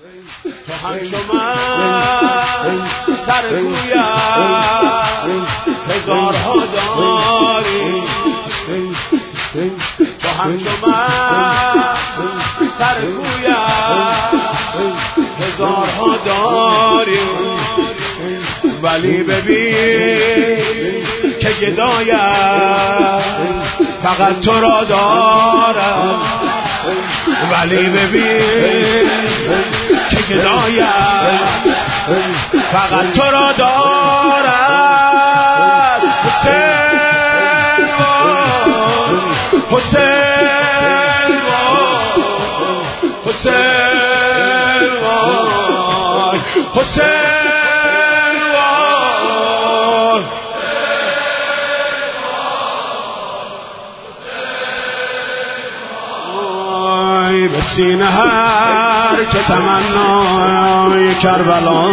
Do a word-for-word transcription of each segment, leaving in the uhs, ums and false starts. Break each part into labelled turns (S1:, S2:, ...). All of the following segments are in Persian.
S1: تو همچو من سر کویم هزارها داری، تو همچو من سر کویم هزارها داری، ولی ببین که گدایم فقط تو را دارم، ولی ببین که گدایم فقط تو را دارم. حسین حسین حسین حسین به سینه هر که تمنای کربلا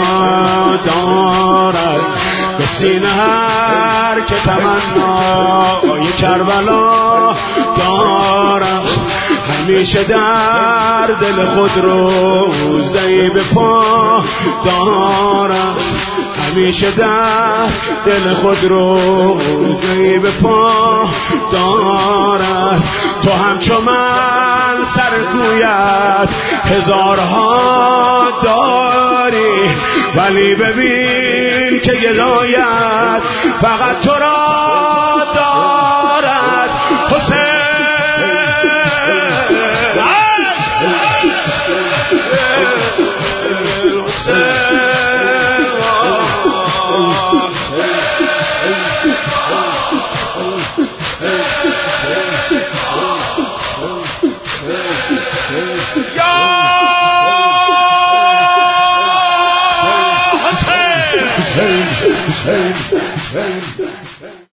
S1: دارد، به سینه هر که تمنای کربلا دارد، همیشه در دل خود روزه‌ای به پا دارم، همیشه در دل خود روزه‌ای به پا دارد. تو همچو من سر کویت هزارها داری، ولی ببین که گدایت فقط تو را دارد. حسین Hey, hey, hey, hey.